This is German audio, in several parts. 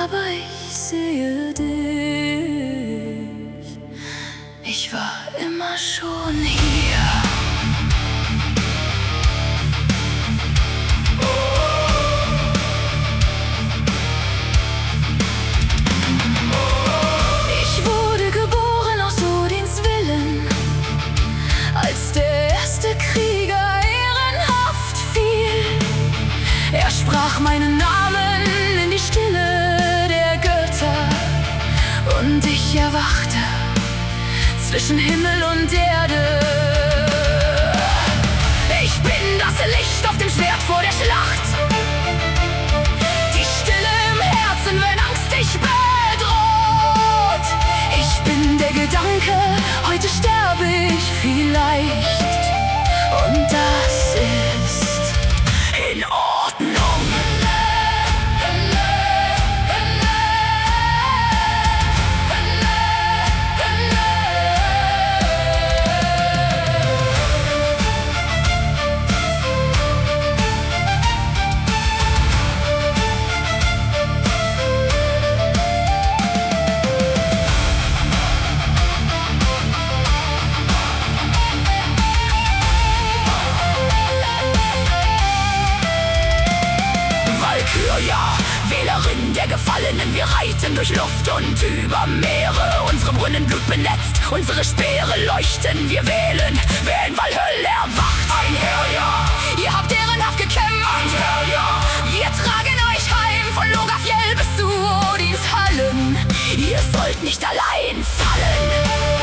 aber ich sehe dich. Ich war immer schon hier. Ich wurde geboren aus Odins Willen, als der erste Krieger ehrenhaft fiel. Er sprach meinen Namen in die Stille der Götter, und ich erwachte zwischen Himmel und Erde. Ich bin das Licht auf dem Schwert vor der Schlacht, die Stille im Herzen, wenn Angst dich bedroht. Ich bin der Gedanke, heute sterbe ich vielleicht, und das ist in Ordnung. Ja, Wählerin der Gefallenen, wir reiten durch Luft und über Meere. Unsere Brunnen blutbenetzt, unsere Speere leuchten, wir wählen, wer in Valhöll erwacht. Ein Herr, ja, ihr habt ehrenhaft gekämpft. Ein Herr, ja, wir tragen euch heim von Logafjell bis zu Odins Hallen. Ihr sollt nicht allein fallen.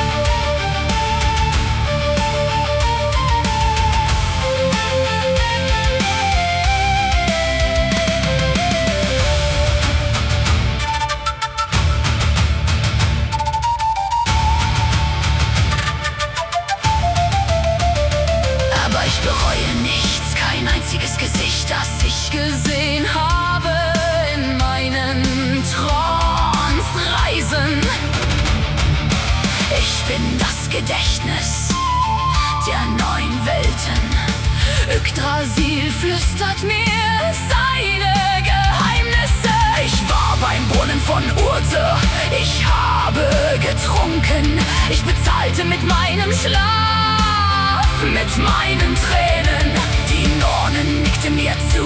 Ich bereue nichts, kein einziges Gesicht, das ich gesehen habe in meinen Trance-Reisen. Ich bin das Gedächtnis der neuen Welten. Yggdrasil flüstert mir seine Geheimnisse. Ich war beim Brunnen von Urte, ich habe getrunken. Ich bezahlte mit meinem Schlaf, mit meinen Tränen. Die Nonne nickte mir zu,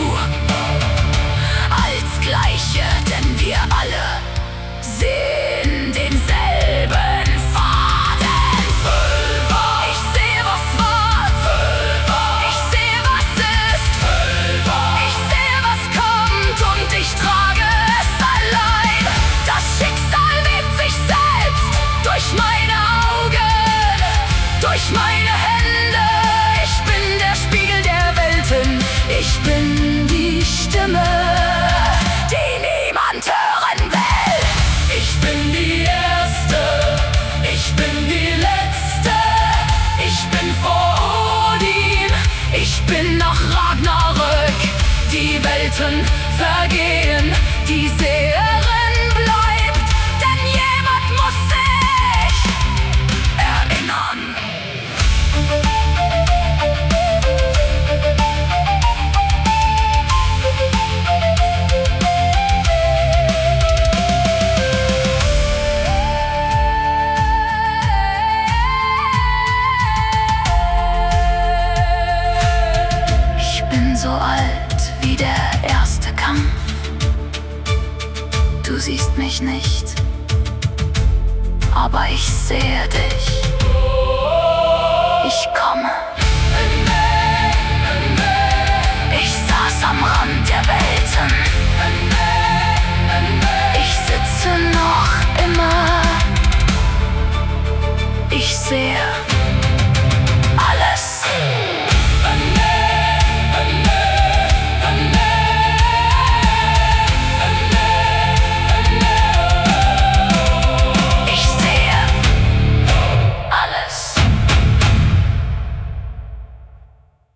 als Gleiche, denn wir alle sehen denselben Faden. Völva. Ich sehe, was war. Völva. Ich sehe, was ist. Völva. Ich sehe, was kommt, und ich trage es allein. Das Schicksal webt sich selbst durch meine Augen, durch meine Hände. Ich bin der Spiegel der Welten, ich bin die Stimme, die niemand hören will. Ich bin die Erste, ich bin die Letzte, ich bin vor Odin, ich bin nach Ragnarök. Die Welten vergehen, die Seherin bleibt, denn jemand muss sich erinnern. Ich bin so alt wie der erste Kampf. Du siehst mich nicht, aber ich sehe dich. Ich komme.